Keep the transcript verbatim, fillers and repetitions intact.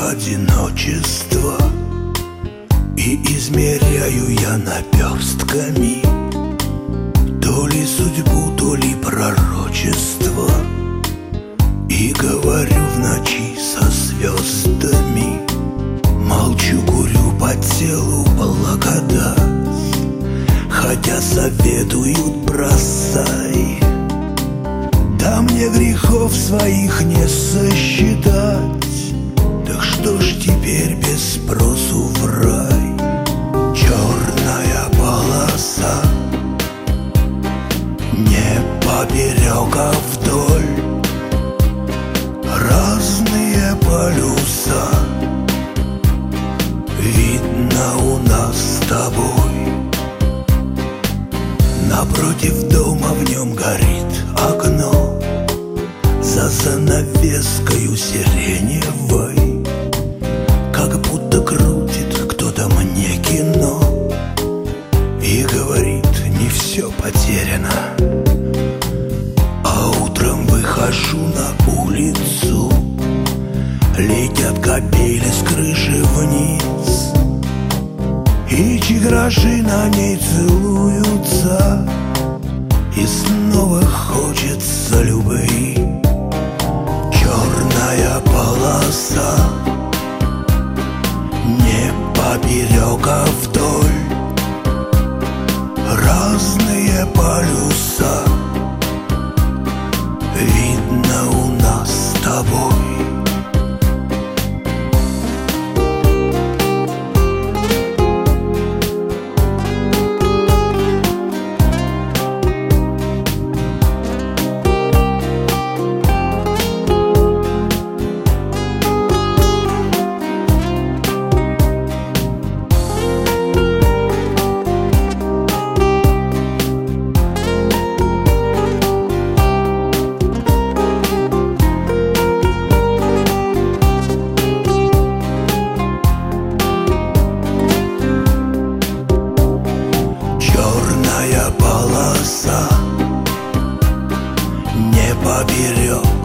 одиночество, и измеряю я наперстками то ли судьбу, то ли пророчество, и говорю в ночи со звездами. Молчу, курю по телу благодать, хотя советуют бросай. Да мне грехов своих не сосчитать, так что ж теперь без спросу в рай? Черная полоса, не поперек, а вдоль, разные полюса, видно у нас с тобой. Напротив дома в нем горит окно, за занавескою сиреневой, как будто крутит кто-то мне кино и говорит: не все потеряно. А утром выхожу на улицу, летят капели с крыши вниз, и чигражи на ней целуются, и снова хочется любви. Черная полоса, не поперек, а вдоль, разные полюса, видно у нас с тобой. Полоса, не поперек,